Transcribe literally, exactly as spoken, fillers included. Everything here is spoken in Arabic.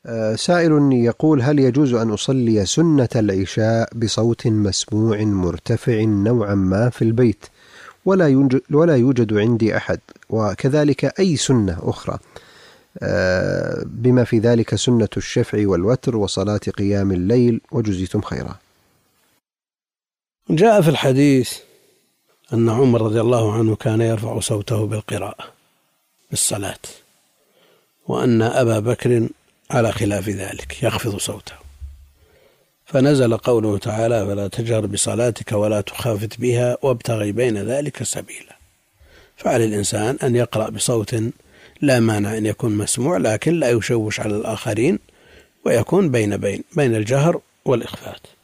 سائل يقول: هل يجوز أن أصلي سنة العشاء بصوت مسموع مرتفع نوعا ما في البيت ولا يوجد, ولا يوجد عندي أحد، وكذلك أي سنة أخرى بما في ذلك سنة الشفع والوتر وصلاة قيام الليل، وجزيتم خيرا؟ جاء في الحديث أن عمر رضي الله عنه كان يرفع صوته بالقراءة بالصلاة، وأن أبا بكر على خلاف ذلك يخفض صوته، فنزل قوله تعالى: فلا تجهر بصلاتك ولا تخافت بها وابتغي بين ذلك سبيلا. فعلى الإنسان أن يقرأ بصوت لا مانع أن يكون مسموع، لكن لا يشوش على الآخرين، ويكون بين بين بين الجهر والإخفات.